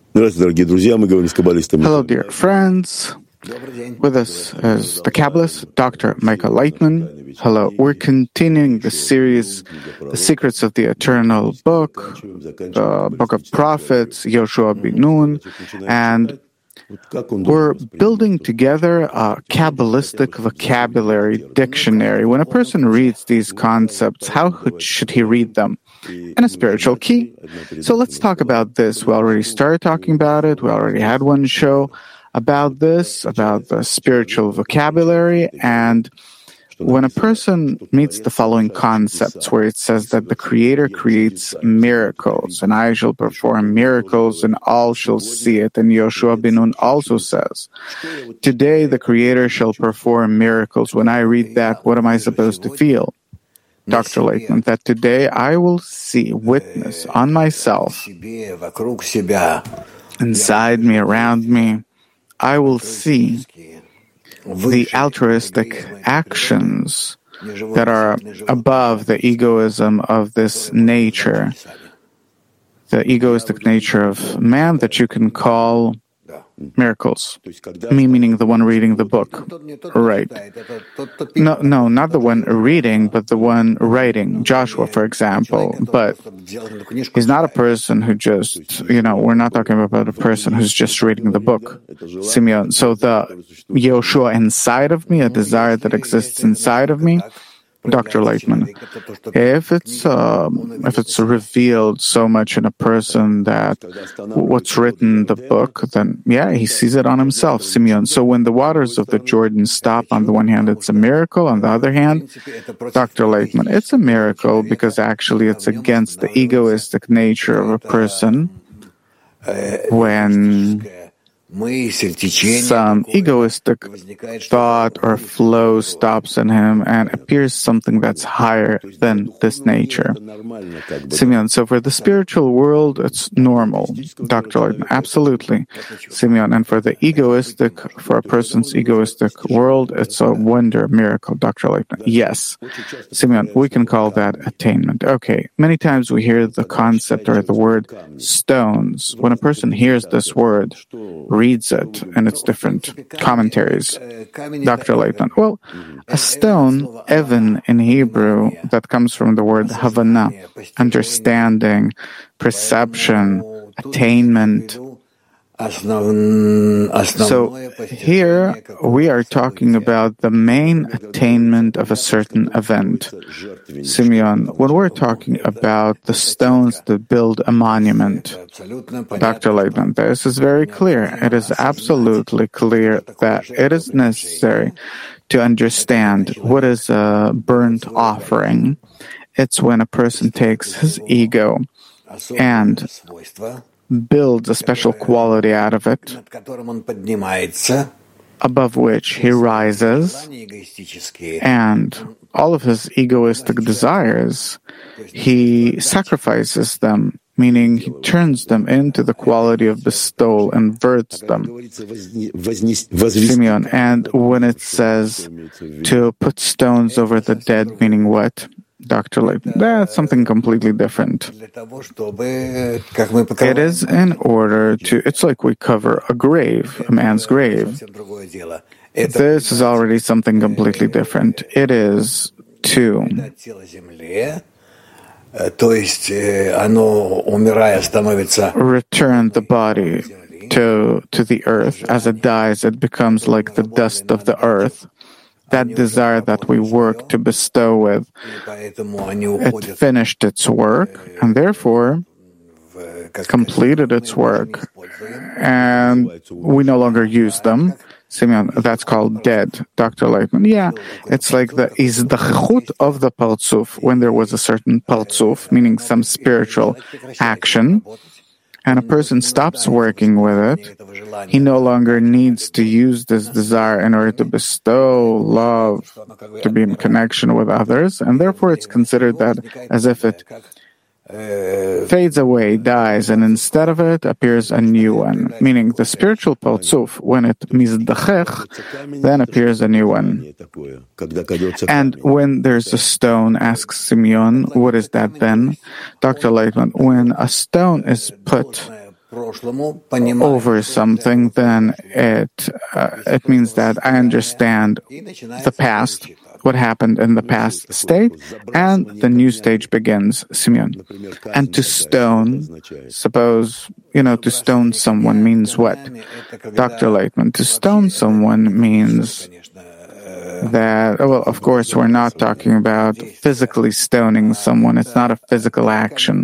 Hello, dear friends. With us is the Kabbalist, Dr. Michael Leitman. Hello. We're continuing the series, The Secrets of the Eternal Book, the Book of Prophets, Yoshua ben Nun, and we're building together a Kabbalistic vocabulary dictionary. When a person reads these concepts, how should he read them? In a spiritual key. So let's talk about this. We already started talking about it. We already had one show about this, about the spiritual vocabulary. And when a person meets the following concepts, where it says that the Creator creates miracles, and I shall perform miracles, and all shall see it. And Yoshua ben Nun also says, today the Creator shall perform miracles. When I read that, what am I supposed to feel? Dr. Leitman, that today I will witness on myself, inside me, around me, I will see the altruistic actions that are above the egoism of this nature, the egoistic nature of man that you can call miracles. Me meaning the one reading the book. Right. No, not the one reading, but the one writing. Joshua, for example. But he's not a person who just, we're not talking about a person who's just reading the book. Simeon. So the Yoshua inside of me, a desire that exists inside of me, Dr. Leitman, if it's revealed so much in a person that what's written in the book, then he sees it on himself, Simeon. So when the waters of the Jordan stop, on the one hand, it's a miracle. On the other hand, Dr. Leitman, it's a miracle because actually it's against the egoistic nature of a person when some egoistic thought or flow stops in him and appears something that's higher than this nature. Simeon, so for the spiritual world, it's normal. Dr. Leitman, absolutely. Simeon, and for the for a person's egoistic world, it's a wonder, miracle. Dr. Leitman, yes. Simeon, we can call that attainment. Okay, many times we hear the concept or the word stones. When a person hears this word, reads it, and it's different commentaries. Dr. Leitman, well, a stone, even in Hebrew, that comes from the word havana, understanding, perception, attainment. So here we are talking about the main attainment of a certain event. Simeon, when we're talking about the stones that build a monument, Dr. Leitman, this is very clear. It is absolutely clear that it is necessary to understand what is a burnt offering. It's when a person takes his ego and builds a special quality out of it, above which he rises, and all of his egoistic desires, he sacrifices them, meaning he turns them into the quality of bestowal, inverts them. Simeon, and when it says to put stones over the dead, meaning what? Dr. Leitman, that's something completely different. It is in order to, it's like we cover a grave, a man's grave. This is already something completely different. It is to return the body to the earth. As it dies, it becomes like the dust of the earth. That desire that we work to bestow with, it finished its work, and therefore completed its work, and we no longer use them. Simeon, that's called dead. Dr. Leitman, it's like the izdachut of the partzuf, when there was a certain partzuf, meaning some spiritual action, and a person stops working with it, he no longer needs to use this desire in order to bestow love, to be in connection with others, and therefore it's considered that as if it fades away, dies, and instead of it appears a new one. Meaning the spiritual partzuf, when it mizdachech, then appears a new one. And when there's a stone, asks Simeon, what is that then? Dr. Leitman, when a stone is put over something, then it means that I understand the past, what happened in the past state, and the new stage begins, Simeon. And to stone, suppose, to stone someone means what? Dr. Laitman, to stone someone means that, well, of course, we're not talking about physically stoning someone. It's not a physical action.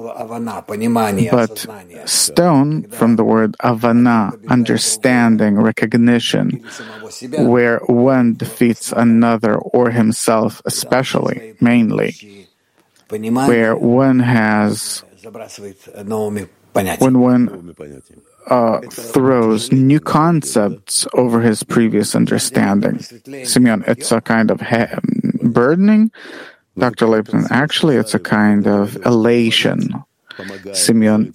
But stone, from the word avana, understanding, recognition, where one defeats another or himself especially, mainly, where one has, when one throws new concepts over his previous understanding. Simeon, it's a kind of burdening. Dr. Laipman, actually, it's a kind of elation. Simeon,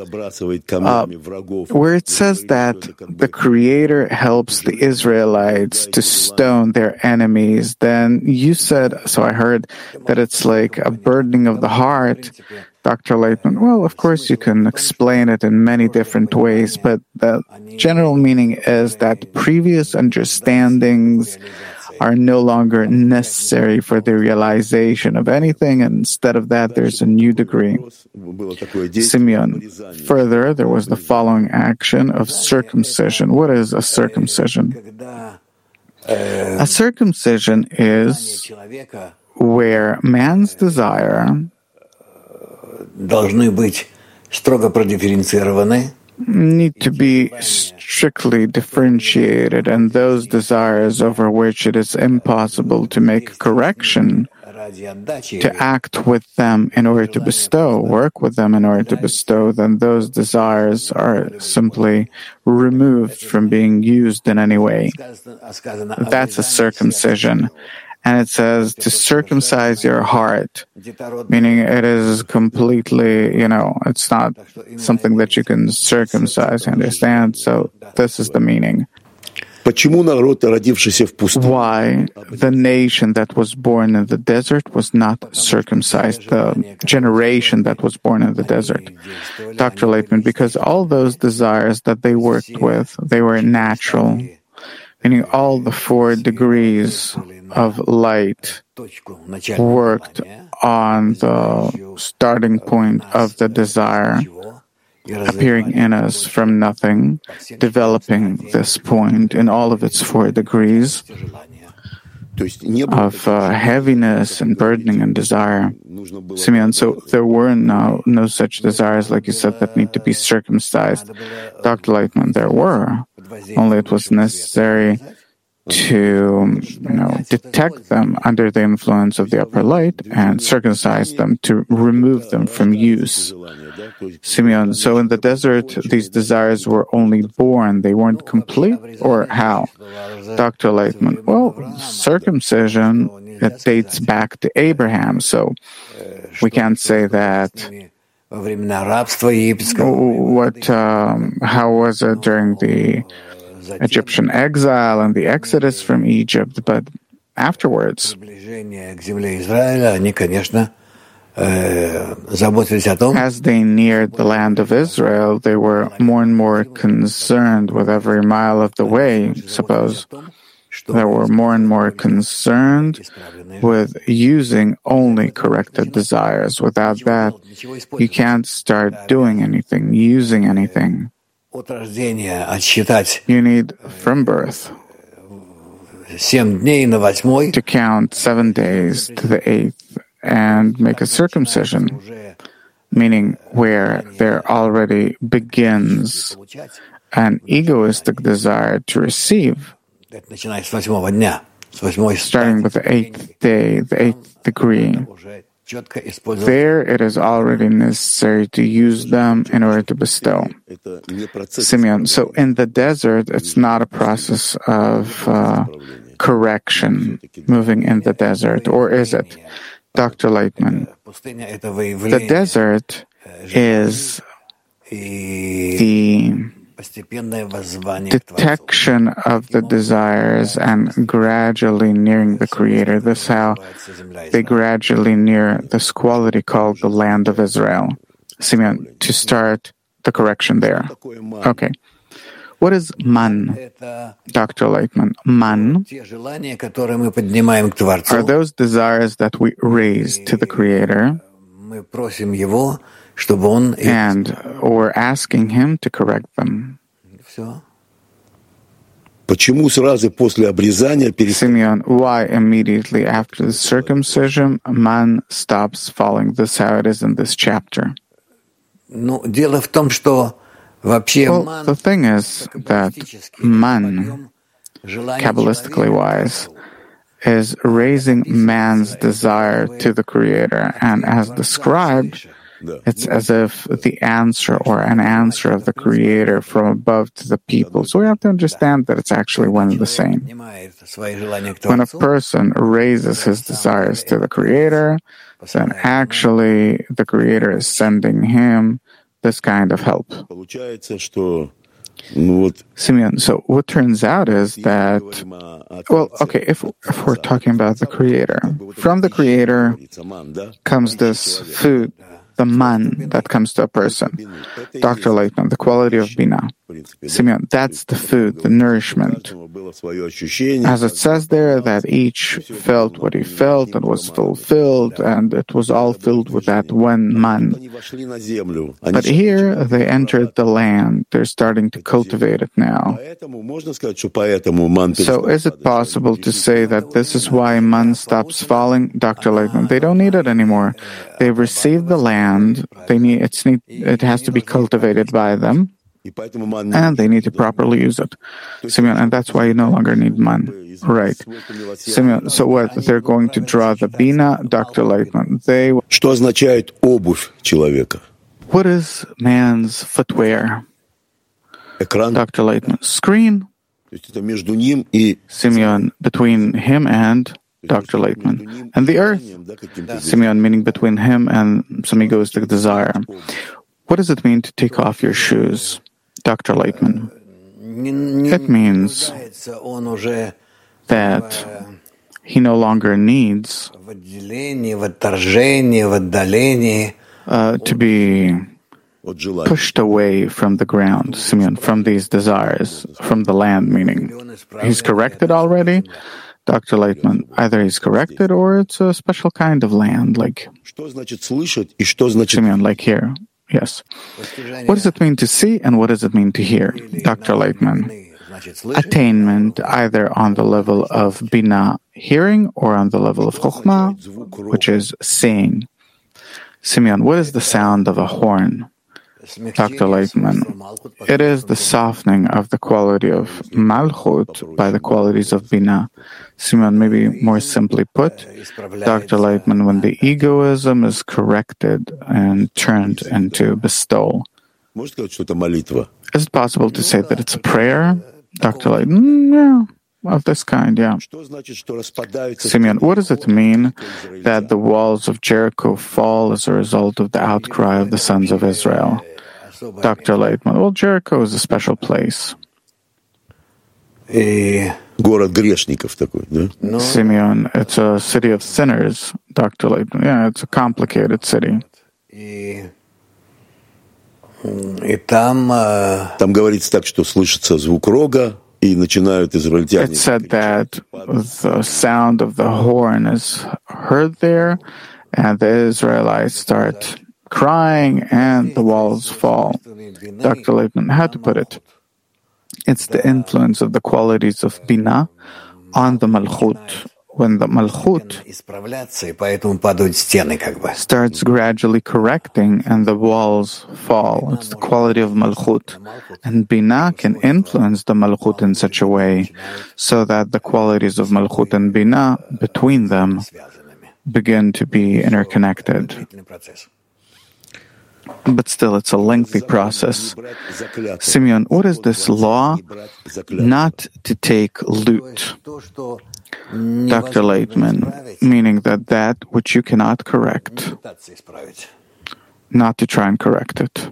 where it says that the Creator helps the Israelites to stone their enemies, then you said, so I heard that it's like a burdening of the heart. Dr. Laitman, well, of course you can explain it in many different ways, but the general meaning is that previous understandings are no longer necessary for the realization of anything, and instead of that, there's a new degree. Simeon, further, there was the following action of circumcision. What is a circumcision? A circumcision is where man's desire need to be strictly differentiated, and those desires over which it is impossible to make correction, to act with them in order to bestow, work with them in order to bestow, then those desires are simply removed from being used in any way. That's a circumcision. And it says to circumcise your heart, meaning it is completely, it's not something that you can circumcise, understand? So this is the meaning. Why the nation that was born in the desert was not circumcised, the generation that was born in the desert? Dr. Laitman, because all those desires that they worked with, they were natural, meaning all the 4 degrees of light worked on the starting point of the desire, appearing in us from nothing, developing this point in all of its 4 degrees of heaviness and burdening and desire. Simeon, so there were no such desires, like you said, that need to be circumcised. Dr. Laitman, there were, only it was necessary to detect them under the influence of the upper light and circumcise them to remove them from use. Simeon, so in the desert, these desires were only born, they weren't complete, or how? Dr. Laitman, well, circumcision, it dates back to Abraham, so we can't say that. How was it during the Egyptian exile and the exodus from Egypt, but afterwards, as they neared the land of Israel, they were more and more concerned with every mile of the way, suppose. They were more and more concerned with using only corrected desires. Without that, you can't start doing anything, using anything. You need from birth to count 7 days to the 8th and make a circumcision, meaning where there already begins an egoistic desire to receive, starting with the 8th day, the 8th degree. There it is already necessary to use them in order to bestow. Simeon, so in the desert, it's not a process of correction, moving in the desert, or is it? Dr. Laitman, the desert is the detection of the desires and gradually nearing the Creator. This is how they gradually near this quality called the land of Israel. Simeon, to start the correction there. Okay. What is man, Dr. Lightman? Man are those desires that we raise to the Creator, and we're asking Him to correct them. Simeon, why immediately after the circumcision man stops falling? This is how it is in this chapter. Well, the thing is that man, Kabbalistically wise, is raising man's desire to the Creator, and as described, it's as if the answer or an answer of the Creator from above to the people. So we have to understand that it's actually one and the same. When a person raises his desires to the Creator, then actually the Creator is sending him this kind of help. Simeon, so what turns out is that, well, okay, if we're talking about the Creator, from the Creator comes this food, the man that comes to a person. Dr. Lightman, the quality of Bina. Simeon, that's the food, the nourishment. As it says there, that each felt what he felt and was fulfilled, and it was all filled with that one man. But here, they entered the land. They're starting to cultivate it now. So is it possible to say that this is why man stops falling? Dr. Lightman, they don't need it anymore. They've received the land. It has to be cultivated by them, and they need to properly use it. Simeon, and that's why you no longer need man. Right. Simeon, so what? They're going to draw the Bina, Dr. Lightman. Что означает обувь человека? What is man's footwear? Экран. Dr. Lightman. Screen. То есть это между ним и Simeon, between him and Dr. Lightman. And the earth. Simeon, meaning between him and some egoistic desire. What does it mean to take off your shoes, Dr. Lightman? It means that he no longer needs to be pushed away from the ground, Simeon, from these desires, from the land, meaning he's corrected already. Dr. Lightman, either he's corrected or it's a special kind of land, like Simeon, like here. Yes. What does it mean to see and what does it mean to hear? Dr. Lightman, attainment either on the level of Bina, hearing, or on the level of Chokhmah, which is seeing. Simeon, what is the sound of a horn? Dr. Lightman, it is the softening of the quality of Malchut by the qualities of Bina. Simeon, maybe more simply put, Dr. Lightman, when the egoism is corrected and turned into bestowal. Is it possible to say that it's a prayer? Dr. Lightman, yeah, of this kind, yeah. Simeon, what does it mean that the walls of Jericho fall as a result of the outcry of the sons of Israel? Dr. Lightman, well, Jericho is a special place. Город грешников такой, да? Simeon, it's a city of sinners, Dr. Lightman. Yeah, it's a complicated city. Там говорится так, что слышится звук рога, и начинают израильтяне. It said that the sound of the horn is heard there, and the Israelites start crying, and the walls fall. Dr. Lightman, how to put it? It's the influence of the qualities of Bina on the Malchut. When the Malchut starts gradually correcting and the walls fall, it's the quality of Malchut. And Bina can influence the Malchut in such a way so that the qualities of Malchut and Bina between them begin to be interconnected. But still, it's a lengthy process. Simeon, what is this law? Not to take loot. Dr. Lightman, meaning that which you cannot correct, not to try and correct it.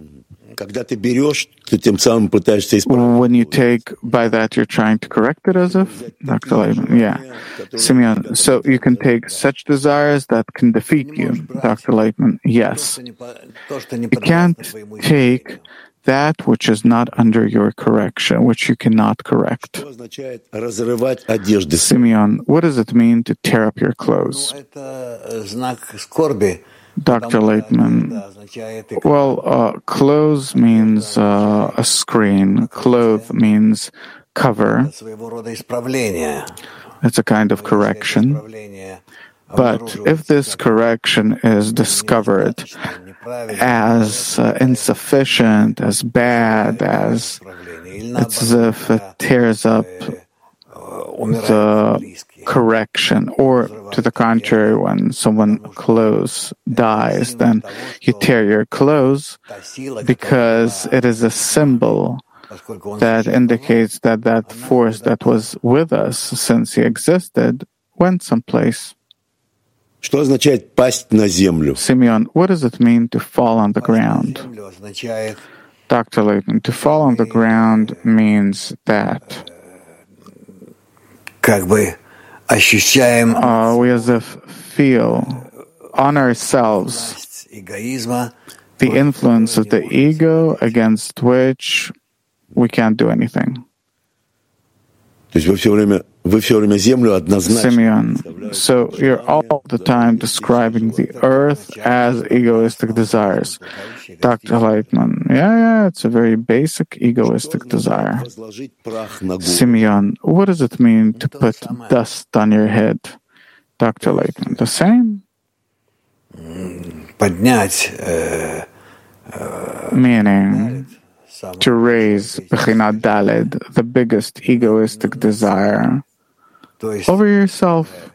When you take, by that you're trying to correct it as if? Dr. Lightman, yeah. Simeon, so you can take such desires that can defeat you. Dr. Lightman, yes. You can't take that which is not under your correction, which you cannot correct. Simeon, what does it mean to tear up your clothes? Dr. Laitman, well, clothes means a screen. Clothe means cover. It's a kind of correction. But if this correction is discovered as insufficient, as bad, as it's as if it tears up the correction, or to the contrary, when someone close dies, then you tear your clothes because it is a symbol that indicates that that force that was with us since he existed went someplace. Что означает пасть на землю? Simeon, what does it mean to fall on the ground? Dr. Layton, to fall on the ground means that we as if feel on ourselves the influence of the ego against which we can't do anything. То есть вы все время землю однозначно. Simeon, so you're all the time describing the earth as egoistic desires. Dr. Lightman, yeah, it's a very basic egoistic desire. Simeon, what does it mean to put dust on your head? Dr. Lightman, the same? Meaning, to raise Bechina Daled, the biggest egoistic desire, over yourself,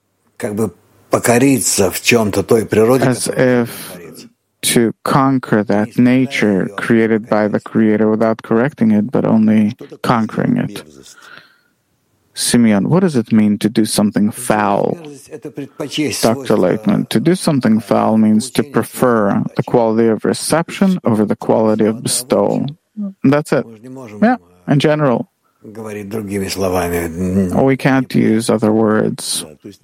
as if to conquer that nature created by the Creator without correcting it, but only conquering it. Simeon, what does it mean to do something foul? Dr. Laitman, to do something foul means to prefer the quality of reception over the quality of bestowal. And that's it. Yeah, in general. We can't use other words.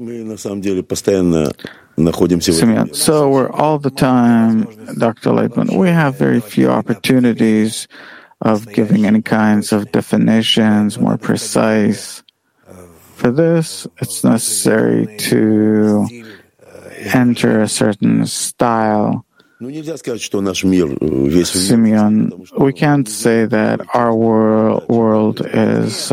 Simeon, so we're all the time, Dr. Laitman, we have very few opportunities of giving any kinds of definitions, more precise. For this, it's necessary to enter a certain style. Simeon, we can't say that our world is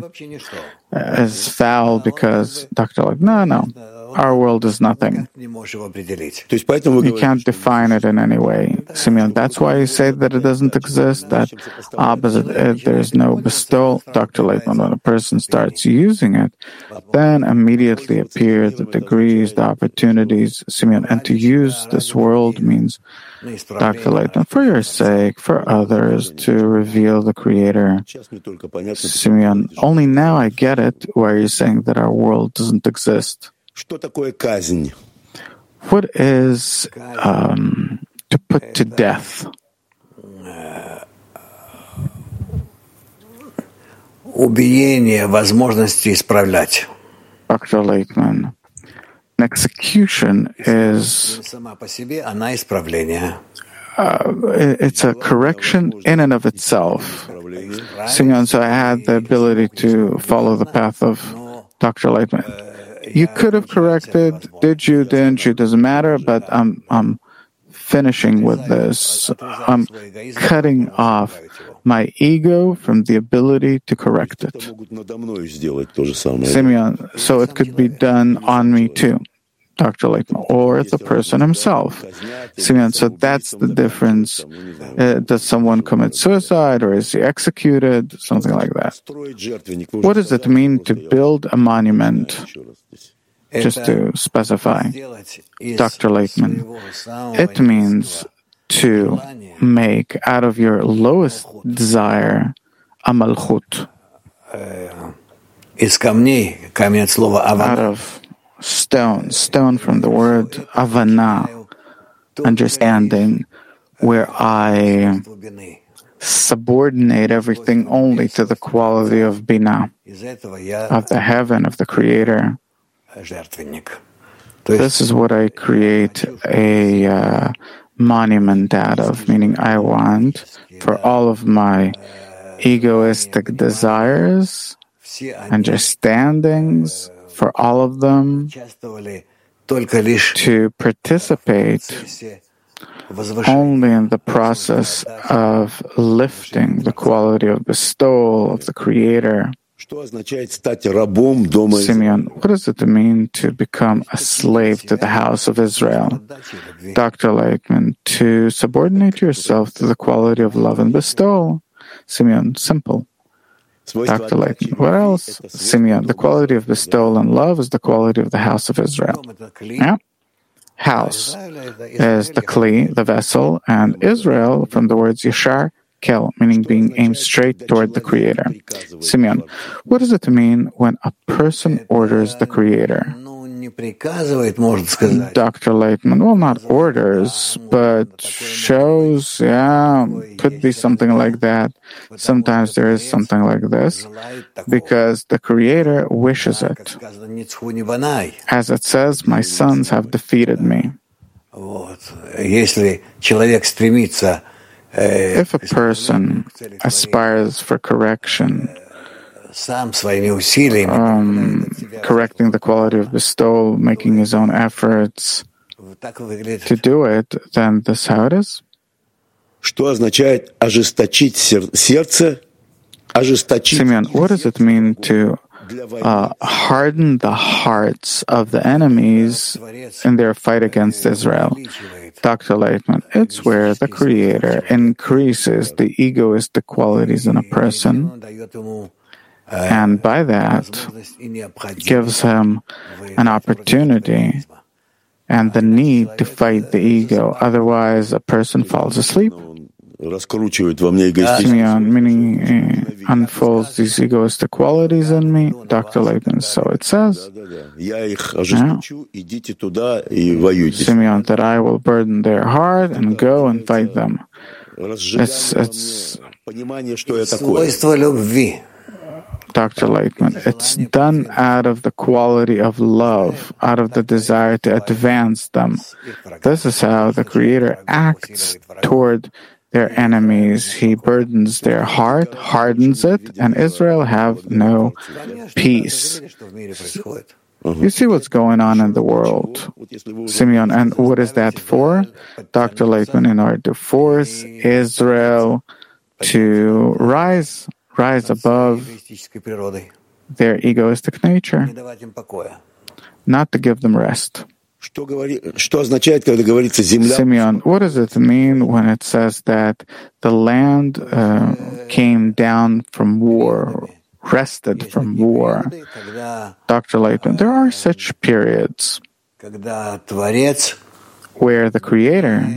foul because Dr. Like, no. Our world is nothing. You can't define it in any way. Simeon, that's why you say that it doesn't exist, that opposite it, there is no bestowal. Dr. Laitman, when a person starts using it, then immediately appear the degrees, the opportunities. Simeon, and to use this world means, Dr. Laitman, for your sake, for others, to reveal the Creator. Simeon, only now I get it, where you're saying that our world doesn't exist. What is to put to death? Dr. Laitman, an execution is it's a correction in and of itself. Simeon, so I had the ability to follow the path of Dr. Laitman. You could have corrected, did you, didn't you, doesn't matter, but I'm finishing with this. I'm cutting off my ego from the ability to correct it. Simeon, so it could be done on me too, Dr. Laitman, or the person himself. Simeon, so that's the difference. Does someone commit suicide or is he executed? Something like that. What does it mean to build a monument? Just to specify, Dr. Laitman, it means to make out of your lowest desire a malchut. Out of stone from the word avana, understanding, where I subordinate everything only to the quality of Bina, of the heaven, of the Creator. This is what I create, a monument out of, meaning I want for all of my egoistic desires, understandings, for all of them to participate only in the process of lifting the quality of bestowal of the Creator. Simeon, what does it mean to become a slave to the house of Israel? Dr. Lightman, to subordinate yourself to the quality of love and bestowal. Simeon, simple. Dr. Lightman, what else? Simeon, the quality of bestowal and love is the quality of the house of Israel. Yeah? House is the kli, the vessel, and Israel, from the words yashar, kel, meaning being aimed straight toward the Creator. Simeon, what does it mean when a person orders the Creator? Dr. Lightman, well, not orders, but shows, could be something like that. Sometimes there is something like this, because the Creator wishes it. As it says, my sons have defeated me. If a person aspires for correction, correcting the quality of bestowal, making his own efforts to do it, then this is how it is. Simeon, what does it mean to harden the hearts of the enemies in their fight against Israel? Dr. Lightman, it's where the Creator increases the egoistic qualities in a person, and by that gives him an opportunity and the need to fight the ego. Otherwise, a person falls asleep. Simeon, meaning unfolds these egoistic qualities in me. Dr. Lightman, so it says. Simeon, that I will burden their heart and go and fight them. It's Dr. Lightman, it's done out of the quality of love, out of the desire to advance them. This is how the Creator acts toward their enemies. He burdens their heart, hardens it, and Israel have no peace. You see what's going on in the world, Simeon, and what is that for? Dr. Lightman, in order to force Israel to rise above their egoistic nature, not to give them rest. Simeon, what does it mean when it says that the land came down from war, rested from war? Dr. Lightman, there are such periods where the Creator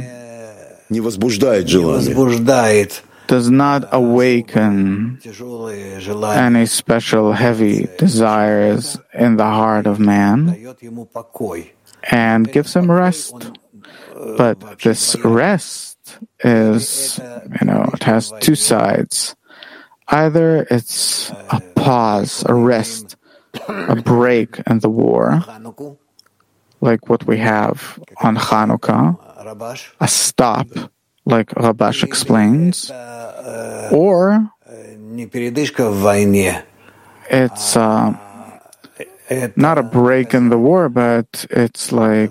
does not awaken any special heavy desires in the heart of man and gives him rest. But this rest is, it has two sides. Either it's a pause, a rest, a break in the war, like what we have on Hanukkah, a stop, like Rabash explains, or it's not a break in the war, but it's like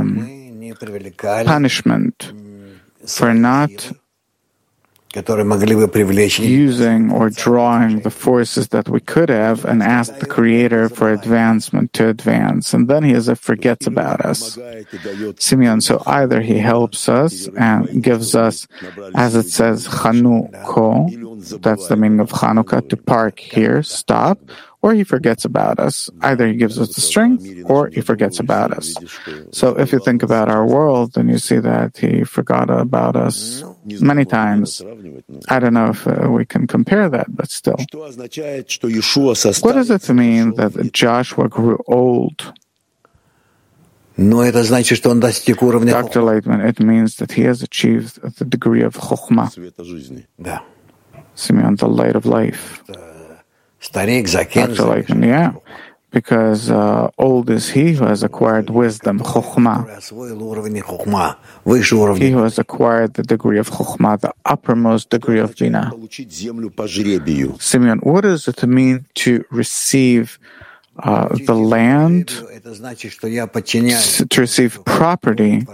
punishment for not using or drawing the forces that we could have and ask the Creator for advancement to advance. And then he as if forgets about us. Simeon, so either he helps us and gives us, as it says, Chanukah, that's the meaning of Chanukah, to park here, stop, or he forgets about us. Either he gives us the strength, or he forgets about us. So if you think about our world, then you see that he forgot about us many times. I don't know if we can compare that, but still. What does it mean that Joshua grew old? Dr. Lightman, it means that he has achieved the degree of Chokhmah. Simeon, the light of life. Dr. Lightman, because old is he who has acquired wisdom, chokhmah. He who has acquired the degree of chokhmah, the uppermost degree of bina. Simeon, what does it mean to receive the land, to receive property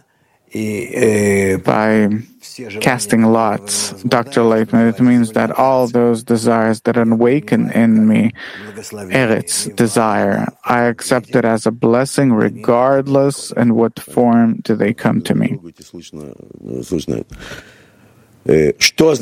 by casting lots? Dr. Leitman, it means that all those desires that awaken in me, eretz, desire, I accept it as a blessing regardless in what form do they come to me. What does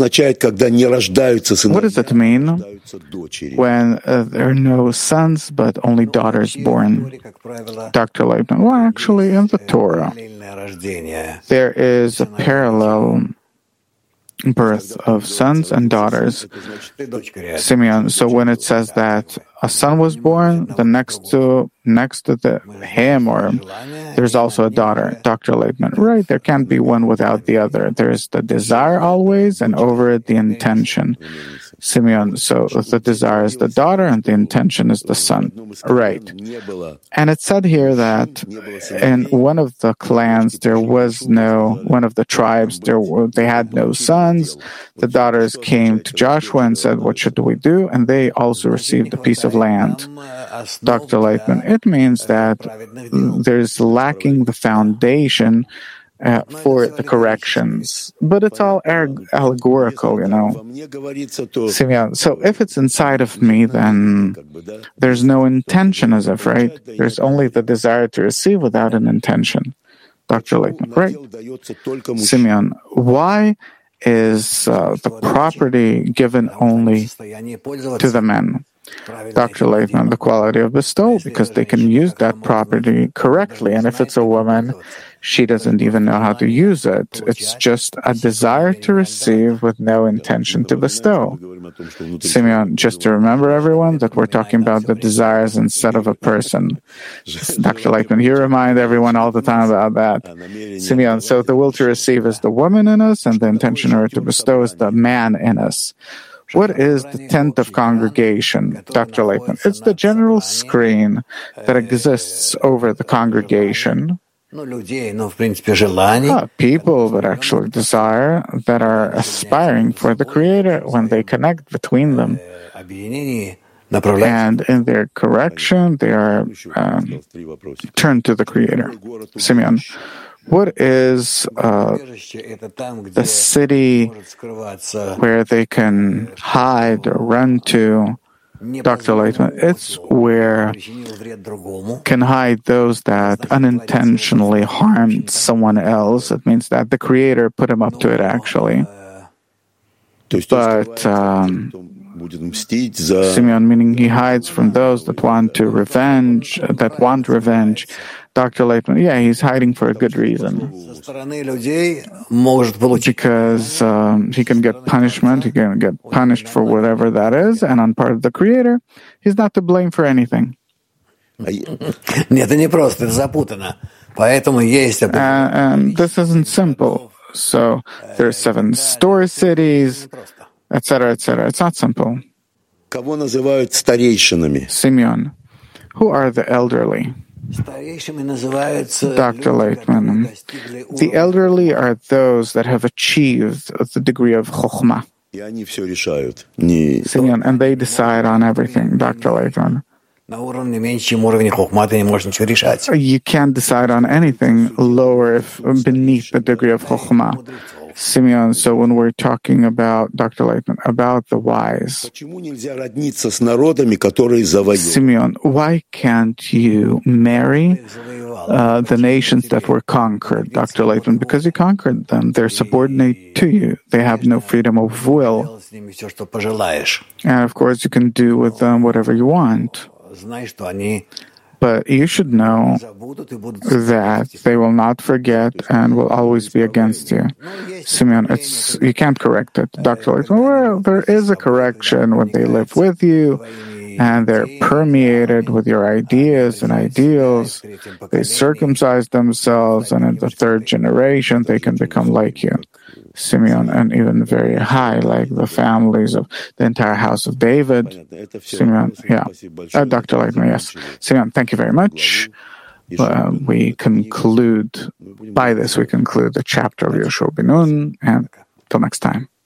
it mean when there are no sons but only daughters born? Dr. Leitman, well, actually, in the Torah, there is a parallel birth of sons and daughters. Simeon, so when it says that a son was born, the next to him or there's also a daughter. Dr. Leitman, right, there can't be one without the other. There's the desire always, and over it the intention. Simeon, so the desire is the daughter and the intention is the son. Right. And it said here that in one of the clans there was one of the tribes, they had no sons. The daughters came to Joshua and said, what should we do? And they also received a piece of land. Dr. Leitman, it means that there's lacking the foundation for the corrections, but it's all allegorical, Simeon, so if it's inside of me, then there's no intention as if, right? There's only the desire to receive without an intention. Dr. Leitman, right? Simeon, why is the property given only to the men? Dr. Leitman, the quality of bestowal, because they can use that property correctly. And if it's a woman, she doesn't even know how to use it. It's just a desire to receive with no intention to bestow. Simeon, just to remember everyone that we're talking about the desires instead of a person. Dr. Leitman, you remind everyone all the time about that. Simeon, so the will to receive is the woman in us, and the intention to bestow is the man in us. What is the tent of congregation, Dr. Leitman? It's the general screen that exists over the congregation. People that actually desire, that are aspiring for the Creator when they connect between them. And in their correction, they are turned to the Creator. Simeon, what is the city where they can hide or run to? Dr. Leitman, it's where can hide those that unintentionally harmed someone else. It means that the Creator put him up to it, actually. But Simeon, meaning he hides from those that want revenge. Dr. Leitman, yeah, he's hiding for a good reason. Because he can get punishment, he can get punished for whatever that is, and on part of the Creator, he's not to blame for anything. And this isn't simple. So there are 7 store cities, etc., etc. It's not simple. Simeon, who are the elderly? Dr. Leitman, the elderly are those that have achieved the degree of chokhmah. Simeon, and they decide on everything, Dr. Leitman. You can't decide on anything lower beneath the degree of chokhmah. Simeon, so when we're talking about, Dr. Leitman, about the wise, Simeon, why can't you marry the nations that were conquered, Dr. Leitman? Because you conquered them. They're subordinate to you. They have no freedom of will. And of course, you can do with them whatever you want. But you should know that they will not forget and will always be against you. Simeon, you can't correct it. Dr. Leitman, well, there is a correction when they live with you and they're permeated with your ideas and ideals. They circumcise themselves, and in the 3rd generation, they can become like you. Simeon, and even very high, like the families of the entire house of David. Simeon, Dr. Lightman, yes. Simeon, thank you very much. We conclude the chapter of Yehoshua ben Nun, and till next time.